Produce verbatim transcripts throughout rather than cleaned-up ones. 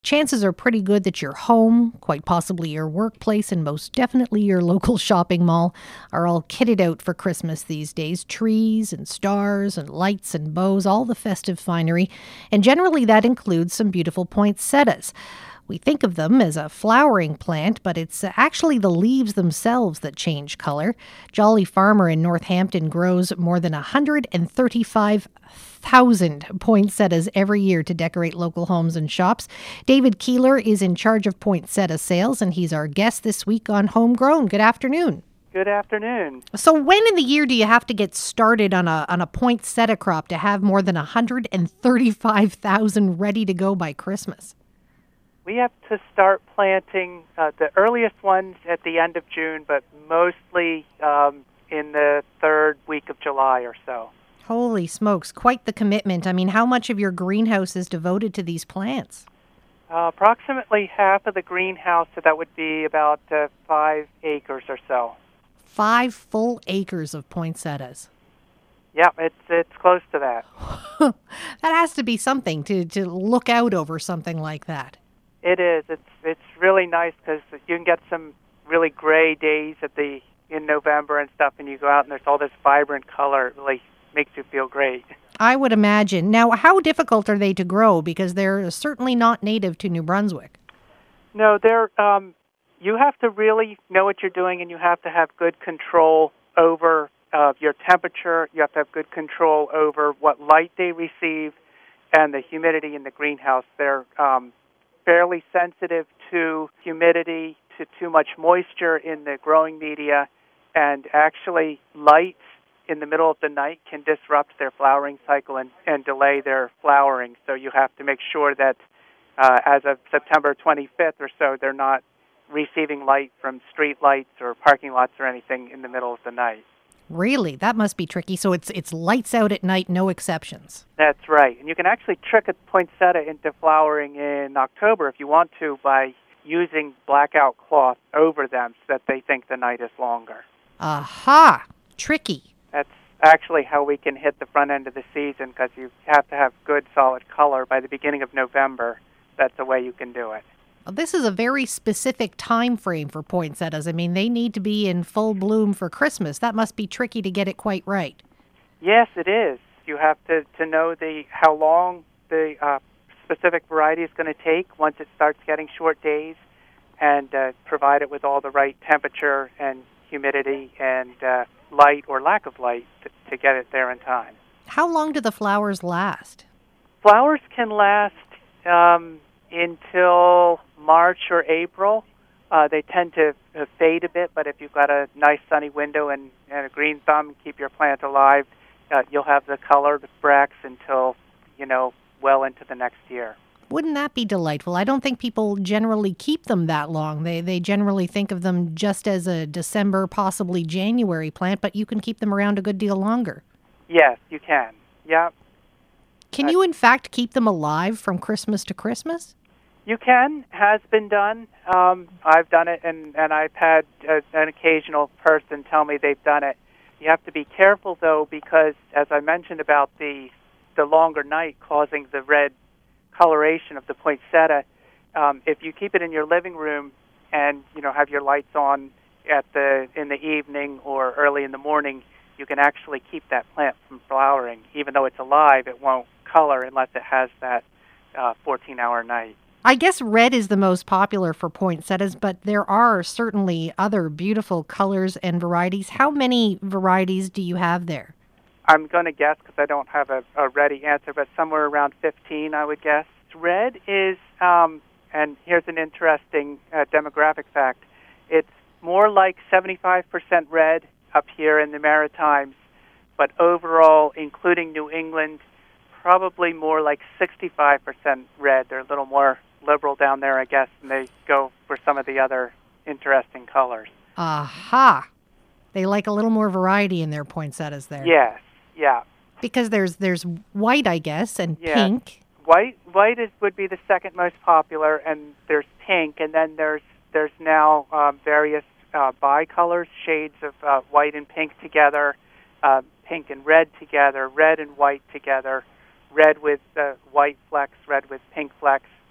Chances are pretty good that your home, quite possibly your workplace, and most definitely your local shopping mall are all kitted out for Christmas these days. Trees and stars and lights and bows, all the festive finery. And generally that includes some beautiful poinsettias. We think of them as a flowering plant, but it's actually the leaves themselves that change color. Jolly Farmer in Northampton grows more than one hundred thirty-five thousand poinsettias every year to decorate local homes and shops. David Keeler is in charge of poinsettia sales, and he's our guest this week on Homegrown. Good afternoon. Good afternoon. So when in the year do you have to get started on a on a poinsettia crop to have more than one hundred thirty-five thousand ready to go by Christmas? We have to start planting uh, the earliest ones at the end of June, but mostly um, in the third week of July or so. Holy smokes, quite the commitment. I mean, how much of your greenhouse is devoted to these plants? Uh, approximately half of the greenhouse, so that would be about uh, five acres or so. Five full acres of poinsettias. Yeah, it's it's close to that. That has to be something to, to look out over something like that. It is. It's it's really nice because you can get some really gray days at the in November and stuff, and you go out and there's all this vibrant color. It really makes you feel great. I would imagine. Now, how difficult are they to grow? Because they're certainly not native to New Brunswick. No, they're. Um, you have to really know what you're doing, and you have to have good control over uh, your temperature. You have to have good control over what light they receive, and the humidity in the greenhouse. They're um, fairly sensitive to humidity, to too much moisture in the growing media, and actually light in the middle of the night can disrupt their flowering cycle and, and delay their flowering. So you have to make sure that uh, as of September twenty-fifth or so, they're not receiving light from street lights or parking lots or anything in the middle of the night. Really? That must be tricky. So it's it's lights out at night, no exceptions. That's right. And you can actually trick a poinsettia into flowering in October if you want to by using blackout cloth over them so that they think the night is longer. Aha! Tricky. That's actually how we can hit the front end of the season because you have to have good solid color by the beginning of November. That's the way you can do it. This is a very specific time frame for poinsettias. I mean, they need to be in full bloom for Christmas. That must be tricky to get it quite right. Yes, it is. You have to, to know the how long the uh, specific variety is going to take once it starts getting short days and uh, provide it with all the right temperature and humidity and uh, light or lack of light to, to get it there in time. How long do the flowers last? Flowers can last um, until March or April. Uh, they tend to uh, fade a bit, but if you've got a nice sunny window and, and a green thumb, keep your plant alive, uh, you'll have the colored bracts until, you know, well into the next year. Wouldn't that be delightful? I don't think people generally keep them that long. They they generally think of them just as a December, possibly January plant, but you can keep them around a good deal longer. Yes, you can. Yeah. Can uh, you, in fact, keep them alive from Christmas to Christmas? You can. Has been done. Um, I've done it, and, and I've had a, an occasional person tell me they've done it. You have to be careful, though, because, as I mentioned about the the longer night causing the red coloration of the poinsettia, um, if you keep it in your living room and, you know, have your lights on at the in the evening or early in the morning, you can actually keep that plant from flowering. Even though it's alive, it won't color unless it has that uh, fourteen-hour night. I guess red is the most popular for poinsettias, but there are certainly other beautiful colors and varieties. How many varieties do you have there? I'm going to guess because I don't have a, a ready answer, but somewhere around fifteen, I would guess. Red is, um, and here's an interesting uh, demographic fact, it's more like seventy-five percent red up here in the Maritimes, but overall, including New England, probably more like sixty-five percent red. They're a little more liberal down there, I guess, and they go for some of the other interesting colors. Aha! They like a little more variety in their poinsettias there. Yes, yeah. Because there's there's white, I guess, and yes. pink. White white is, would be the second most popular, and there's pink, and then there's there's now um, various uh, bicolors, shades of uh, white and pink together, uh, pink and red together, red and white together, red with uh, white flecks, red with pink flecks.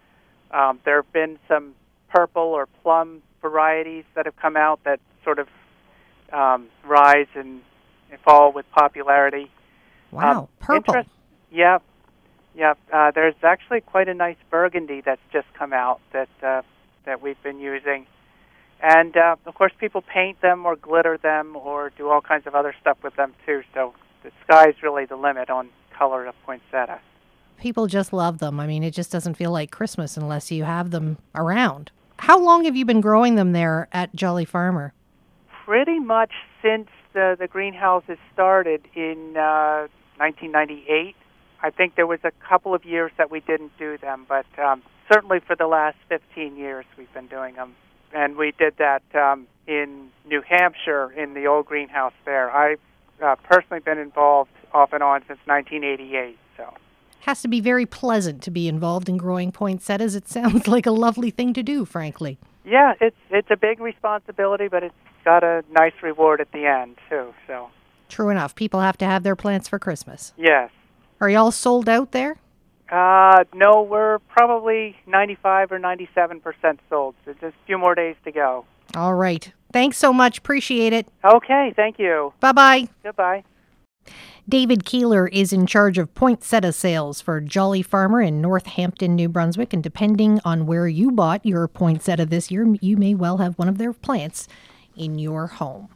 Um, there have been some purple or plum varieties that have come out that sort of um, rise and, and fall with popularity. Wow, Um, purple. interest, yeah, yeah. Uh, there's actually quite a nice burgundy that's just come out that uh, that we've been using. And, uh, of course, people paint them or glitter them or do all kinds of other stuff with them, too. So the sky's really the limit on color of poinsettia. People just love them. I mean, it just doesn't feel like Christmas unless you have them around. How long have you been growing them there at Jolly Farmer? Pretty much since the, the greenhouses started in uh, nineteen ninety-eight. I think there was a couple of years that we didn't do them, but um, certainly for the last fifteen years we've been doing them. And we did that um, in New Hampshire in the old greenhouse there. I've uh, personally been involved off and on since nineteen eighty-eight. So Has to be very pleasant to be involved in growing poinsettias. It sounds like a lovely thing to do, frankly. yeah, it's it's a big responsibility, but it's got a nice reward at the end too. So True enough. People have to have their plants for Christmas. yes. Are y'all sold out there? Uh, no, we're probably ninety-five or ninety-seven percent sold. So just a few more days to go. All right. Thanks so much. Appreciate it. Okay, thank you. Bye-bye. Goodbye. David Keeler is in charge of poinsettia sales for Jolly Farmer in Northampton, New Brunswick. And depending on where you bought your poinsettia this year, you may well have one of their plants in your home.